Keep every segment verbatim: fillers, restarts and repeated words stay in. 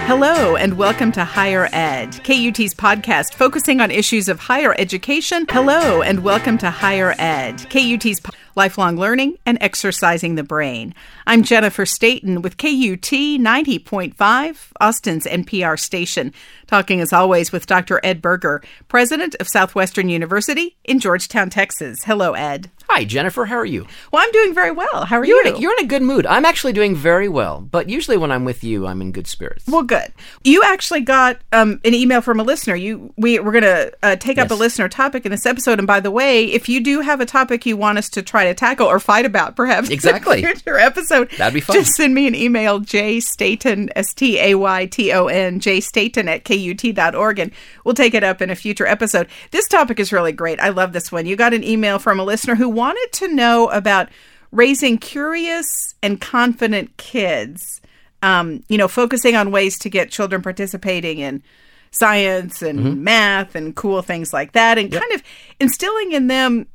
Hello, and welcome to Higher Ed, K U T's podcast focusing on issues of higher education. Hello, and welcome to Higher Ed, K U T's po- lifelong learning and exercising the brain. I'm Jennifer Staten with K U T ninety point five, Austin's N P R station, talking as always with Doctor Ed Berger, president of Southwestern University in Georgetown, Texas. Hello, Ed. Hi, Jennifer. How are you? Well, I'm doing very well. How are you're you? In a, you're in a good mood. I'm actually doing very well, but usually when I'm with you, I'm in good spirits. Well, good. You actually got um, an email from a listener. You we we're going to uh, take yes. up a listener topic in this episode. And by the way, if you do have a topic you want us to try to tackle or fight about, perhaps exactly in a future episode, that'd be fun. Just send me an email, jstaton, S T A Y T O N, jstaton at K U T dot org, and we'll take it up in a future episode. This topic is really great. I love this one. You got an email from a listener who wanted to know about raising curious and confident kids, um, you know, focusing on ways to get children participating in science and mm-hmm. math and cool things like that, and yep. kind of instilling in them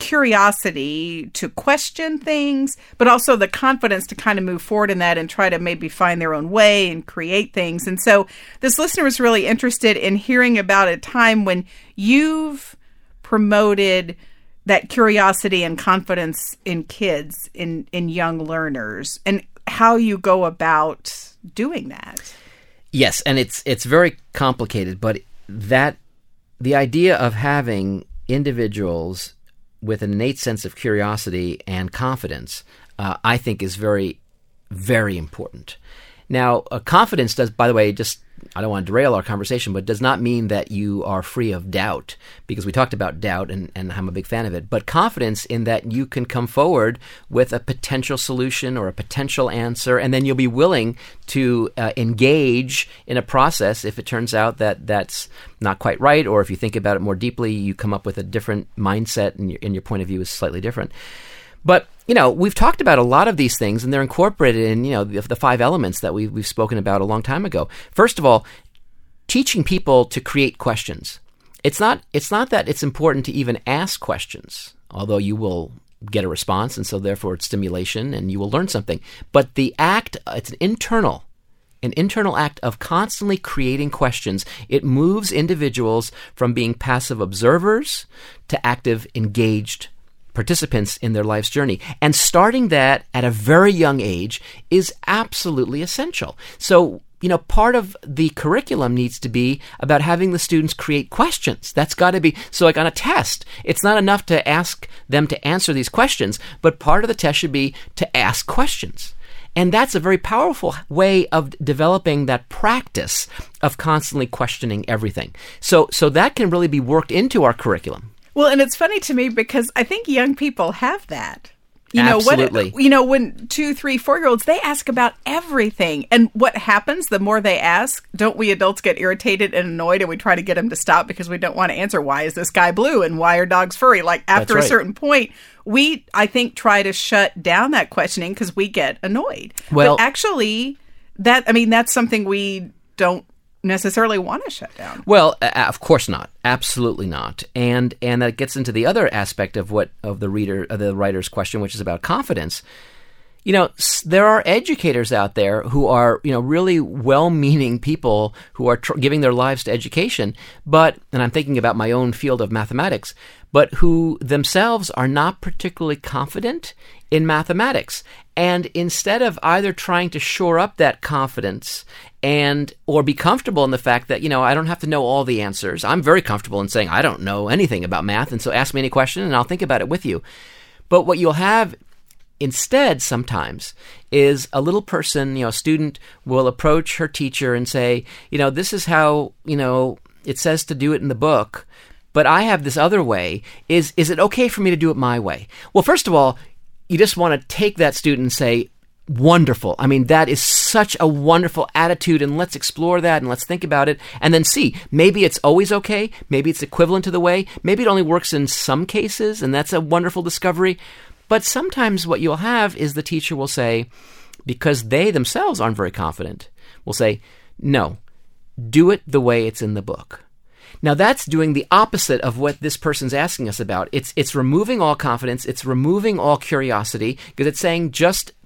curiosity to question things, but also the confidence to kind of move forward in that and try to maybe find their own way and create things. And so this listener was really interested in hearing about a time when you've promoted that curiosity and confidence in kids, in, in young learners, and how you go about doing that. Yes, and it's it's very complicated, but that the idea of having individuals with an innate sense of curiosity and confidence, uh, I think is very, very important. Now, uh, confidence does, by the way, just I don't want to derail our conversation, but does not mean that you are free of doubt, because we talked about doubt, and, and I'm a big fan of it. But confidence in that you can come forward with a potential solution or a potential answer, and then you'll be willing to uh, engage in a process if it turns out that that's not quite right, or if you think about it more deeply, you come up with a different mindset and your, and your point of view is slightly different. But, you know, we've talked about a lot of these things, and they're incorporated in, you know, the, the five elements that we've, we've spoken about a long time ago. First of all, teaching people to create questions. It's not, it's not that it's important to even ask questions, although you will get a response, and so therefore it's stimulation, and you will learn something. But the act, it's an internal, an internal act of constantly creating questions. It moves individuals from being passive observers to active, engaged participants in their life's journey. And starting that at a very young age is absolutely essential. So, you know, part of the curriculum needs to be about having the students create questions. That's got to be, so like on a test, it's not enough to ask them to answer these questions, but part of the test should be to ask questions. And that's a very powerful way of developing that practice of constantly questioning everything. So, so that can really be worked into our curriculum. Well, and it's funny to me because I think young people have that. You know, Absolutely. What, you know, when two, three, four-year-olds, they ask about everything. And what happens, the more they ask, don't we adults get irritated and annoyed, and we try to get them to stop because we don't want to answer, why is this guy blue and why are dogs furry? Like, after right. a certain point, we, I think, try to shut down that questioning because we get annoyed. Well, but actually, that, I mean, that's something we don't necessarily want to shut down. Well, uh, of course not. Absolutely not. And and that gets into the other aspect of what of the reader, of the writer's question, which is about confidence. You know, s- there are educators out there who are, you know, really well-meaning people who are tr- giving their lives to education, but, and I'm thinking about my own field of mathematics, but who themselves are not particularly confident in mathematics. And instead of either trying to shore up that confidence and or be comfortable in the fact that, you know, I don't have to know all the answers. I'm very comfortable in saying I don't know anything about math, and so ask me any question and I'll think about it with you. But what you'll have instead sometimes is a little person, you know, a student will approach her teacher and say, you know, this is how, you know, it says to do it in the book, but I have this other way. Is is it okay for me to do it my way? Well, first of all, you just want to take that student and say, wonderful. I mean, that is such a wonderful attitude, and let's explore that and let's think about it and then see. Maybe it's always okay. Maybe it's equivalent to the way. Maybe it only works in some cases, and that's a wonderful discovery. But sometimes what you'll have is the teacher will say, because they themselves aren't very confident, will say, no, do it the way it's in the book. Now, that's doing the opposite of what this person's asking us about. It's it's removing all confidence. It's removing all curiosity, because it's saying just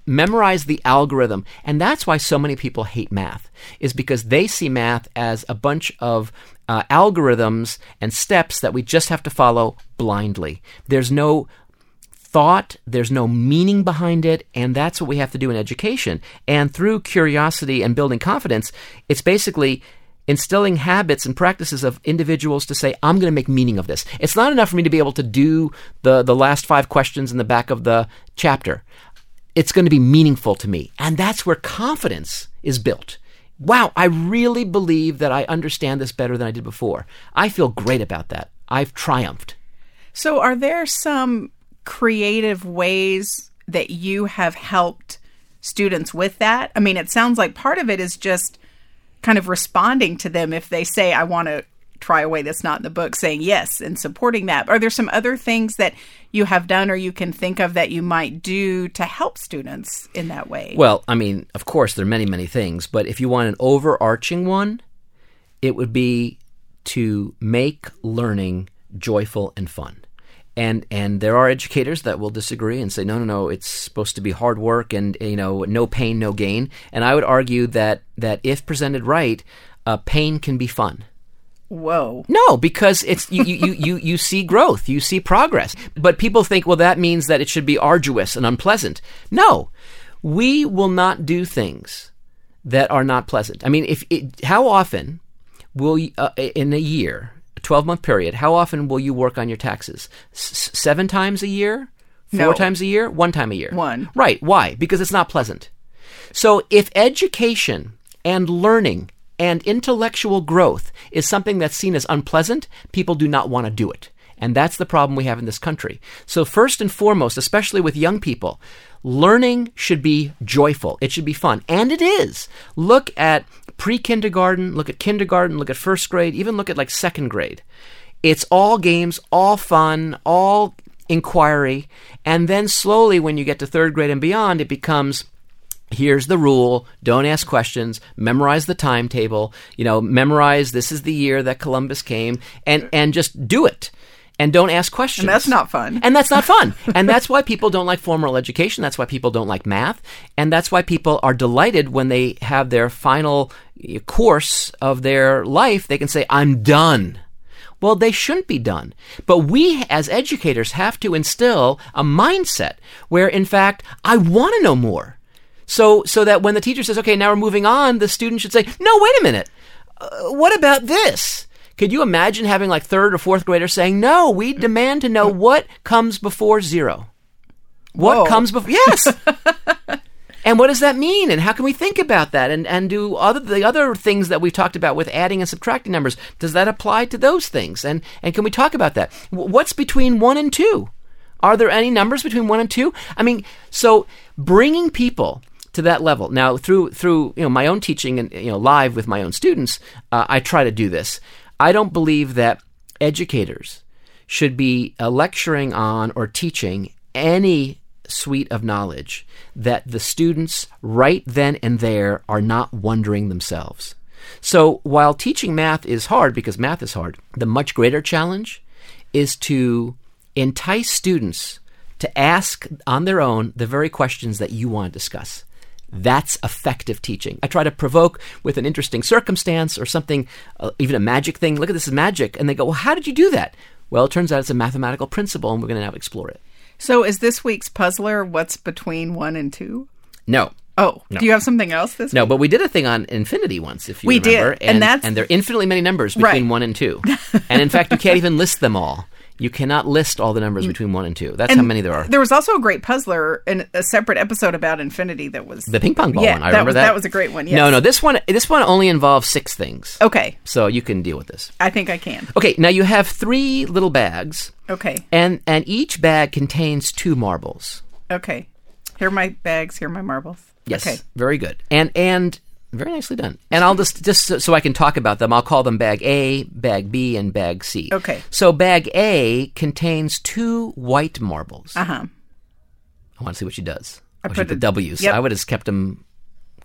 memorize the algorithm. And that's why so many people hate math, is because they see math as a bunch of uh, algorithms and steps that we just have to follow blindly. There's no thought, there's no meaning behind it, and that's what we have to do in education. And through curiosity and building confidence, it's basically instilling habits and practices of individuals to say, I'm going to make meaning of this. It's not enough for me to be able to do the, the last five questions in the back of the chapter. It's going to be meaningful to me. And that's where confidence is built. Wow, I really believe that I understand this better than I did before. I feel great about that. I've triumphed. So are there some creative ways that you have helped students with that? I mean, it sounds like part of it is just kind of responding to them if they say, I want to try a way that's not in the book, saying yes and supporting that. Are there some other things that you have done or you can think of that you might do to help students in that way? Well, I mean, of course, there are many, many things, but if you want an overarching one, it would be to make learning joyful and fun. And and there are educators that will disagree and say, no, no, no, it's supposed to be hard work and, you know, no pain, no gain. And I would argue that that if presented right, uh, pain can be fun. Whoa. No, because it's you, you, you, you see growth, you see progress. But people think, well, that means that it should be arduous and unpleasant. No, we will not do things that are not pleasant. I mean, if it, how often will you, uh, in a year, twelve-month period, how often will you work on your taxes? S- seven times a year? Four No. times a year? One time a year? One. Right. Why? Because it's not pleasant. So if education and learning and intellectual growth is something that's seen as unpleasant, people do not want to do it. And that's the problem we have in this country. So first and foremost, especially with young people, learning should be joyful. It should be fun. And it is. Look at pre-kindergarten, look at kindergarten, look at first grade, even look at like second grade. It's all games, all fun, all inquiry. And then slowly when you get to third grade and beyond, it becomes, here's the rule, don't ask questions, memorize the timetable, you know, memorize this is the year that Columbus came, and, and just do it. And don't ask questions. And that's not fun. And that's not fun. And that's why people don't like formal education. That's why people don't like math. And that's why people are delighted when they have their final course of their life. They can say, I'm done. Well, they shouldn't be done. But we as educators have to instill a mindset where, in fact, I want to know more. So, so that when the teacher says, okay, now we're moving on, the student should say, no, wait a minute. Uh, what about this? Could you imagine having like third or fourth graders saying, no, we demand to know what comes before zero? What Whoa. comes before? Yes. And what does that mean? And how can we think about that? And and do other the other things that we've talked about with adding and subtracting numbers, does that apply to those things? And and can we talk about that? What's between one and two? Are there any numbers between one and two? I mean, so bringing people to that level. Now, through through you know my own teaching and you know live with my own students, uh, I try to do this. I don't believe that educators should be uh, lecturing on or teaching any suite of knowledge that the students right then and there are not wondering themselves. So while teaching math is hard, because math is hard, the much greater challenge is to entice students to ask on their own the very questions that you want to discuss. That's effective teaching. I try to provoke with an interesting circumstance or something, uh, even a magic thing. Look at this is magic. And they go, well, how did you do that? Well, it turns out it's a mathematical principle, and we're going to now explore it. So is this week's puzzler what's between one and two? No. Oh, No. do you have something else this No, week? but we did a thing on infinity once, if you We remember. did, and that's- and there are infinitely many numbers between Right. one and two. And in fact, you can't even list them all. You cannot list all the numbers between one and two. That's And how many there are. There was also a great puzzler in a separate episode about infinity that was... The ping pong ball yeah, one. I that remember was, that. that was a great one, yes. No, no, this one this one only involves six things. Okay, So you can deal with this. I think I can. Okay, now you have three little bags, Okay, and, and each bag contains two marbles. okay. Here are my bags, here are my marbles. Yes, Okay. very good. And and very nicely done. And I'll just, just so, so I can talk about them, I'll call them bag A, bag B, and bag C. Okay. So bag A contains two white marbles. Uh-huh. I want to see what she does. I Oh, she put put a- W's. yep. I would have kept them. Okay.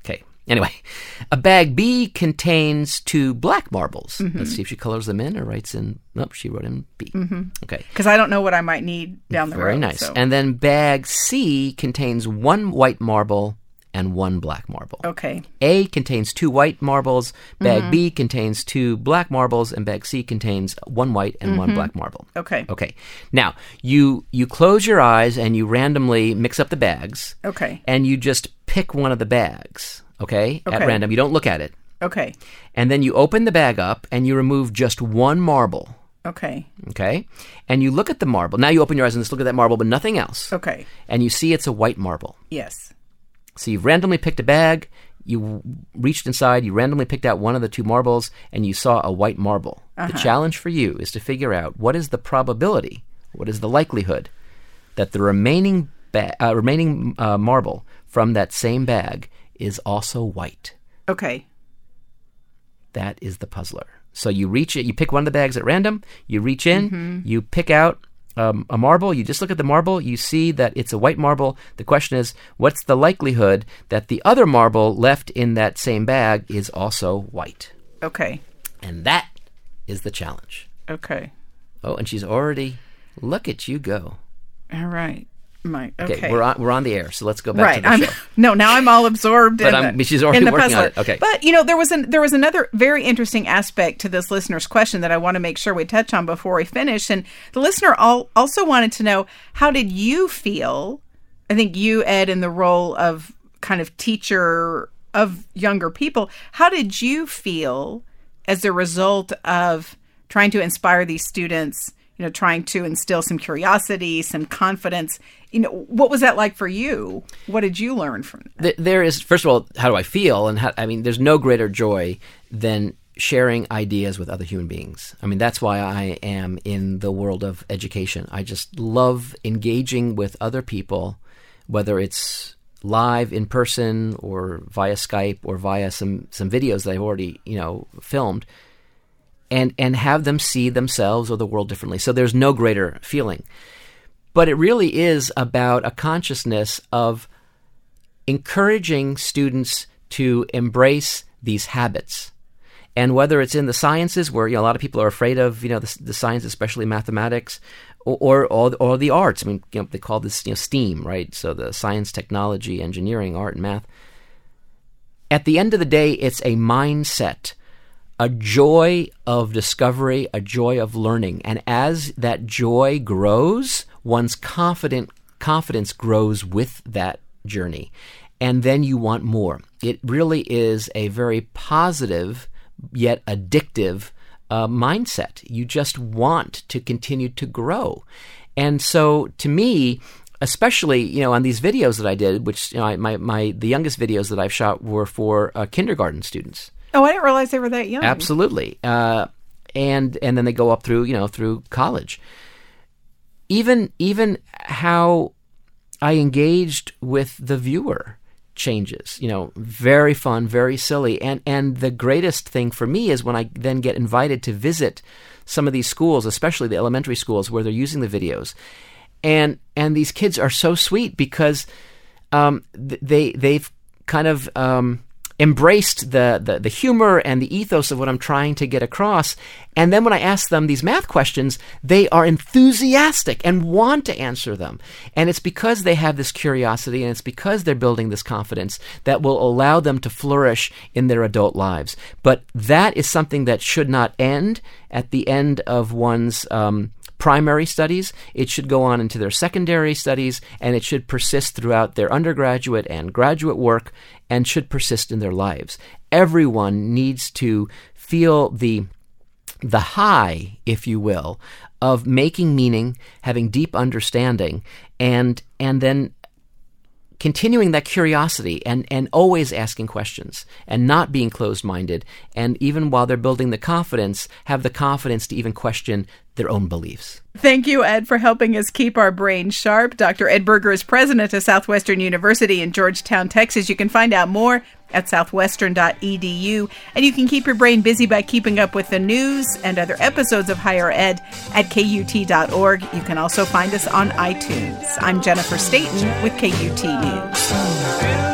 Anyway, a bag B contains two black marbles. Mm-hmm. Let's see if she colors them in or writes in. Nope, she wrote in B. Mm-hmm. Okay. Because I don't know what I might need down the Very road. Very nice. So. And then bag C contains one white marble and one black marble. Okay. A contains two white marbles, bag Mm-hmm. B contains two black marbles, and bag C contains one white and mm-hmm. one black marble. Okay. Okay. Now, you you close your eyes and you randomly mix up the bags. Okay. And you just pick one of the bags, okay, okay. at random. You don't look at it. Okay. And then you open the bag up and you remove just one marble. Okay. Okay. And you look at the marble. Now you open your eyes and just look at that marble, but nothing else. Okay. And you see it's a white marble. Yes. So you've randomly picked a bag, you reached inside, you randomly picked out one of the two marbles, and you saw a white marble. Uh-huh. The challenge for you is to figure out what is the probability, what is the likelihood that the remaining ba- uh, remaining uh, marble from that same bag is also white. Okay. That is the puzzler. So you reach it, you pick one of the bags at random, you reach in, mm-hmm. you pick out Um, a marble, you just look at the marble, you see that it's a white marble. The question is, what's the likelihood that the other marble left in that same bag is also white? Okay. And that is the challenge. Okay. Oh, and she's already, look at you go. All right. My, okay. okay, we're on we're on the air, so let's go back right. to the I'm, show. No, now I'm all absorbed but in, I'm, the, she's already in the working puzzler. on it. Okay. But, you know, there was an, there was another very interesting aspect to this listener's question that I want to make sure we touch on before we finish. And the listener all, also wanted to know, how did you feel, I think you, Ed, in the role of kind of teacher of younger people, how did you feel as a result of trying to inspire these students, you know, trying to instill some curiosity, some confidence? You know, what was that like for you? What did you learn from that? There is, first of all, how do I feel? And how, I mean, there's no greater joy than sharing ideas with other human beings. I mean, that's why I am in the world of education. I just love engaging with other people, whether it's live in person or via Skype or via some, some videos that I've already, you know, filmed, and, and have them see themselves or the world differently. So there's no greater feeling. But it really is about a consciousness of encouraging students to embrace these habits. And whether it's in the sciences, where you know, a lot of people are afraid of, you know, the, the science, especially mathematics, or, or or the arts. I mean, you know, they call this, you know, STEAM, right? So the science, technology, engineering, art, and math. At the end of the day, it's a mindset, a joy of discovery, a joy of learning. And as that joy grows, one's confident confidence grows with that journey. And then you want more. It really is a very positive yet addictive uh, mindset. You just want to continue to grow. And so to me, especially, you know, on these videos that I did, which, you know, I, my, my the youngest videos that I've shot were for uh, kindergarten students. Oh, I didn't realize they were that young. Absolutely. Uh, and and then they go up through, you know, through college. Even even how I engaged with the viewer changes. You know, very fun, very silly. And and the greatest thing for me is when I then get invited to visit some of these schools, especially the elementary schools where they're using the videos. And and these kids are so sweet because um, they they've kind of um, embraced the, the the humor and the ethos of what I'm trying to get across. And then when I ask them these math questions, they are enthusiastic and want to answer them. And it's because they have this curiosity, and it's because they're building this confidence that will allow them to flourish in their adult lives. But that is something that should not end at the end of one's um, primary studies. It should go on into their secondary studies, and it should persist throughout their undergraduate and graduate work, and should persist in their lives. Everyone needs to feel the the high, if you will, of making meaning, having deep understanding, and and then continuing that curiosity and, and always asking questions and not being closed-minded. And even while they're building the confidence, have the confidence to even question their own beliefs. Thank you, Ed, for helping us keep our brains sharp. Doctor Ed Berger is president of Southwestern University in Georgetown, Texas. You can find out more at southwestern dot e d u. And you can keep your brain busy by keeping up with the news and other episodes of Higher Ed at K U T dot org. You can also find us on iTunes. I'm Jennifer Staten with K U T News.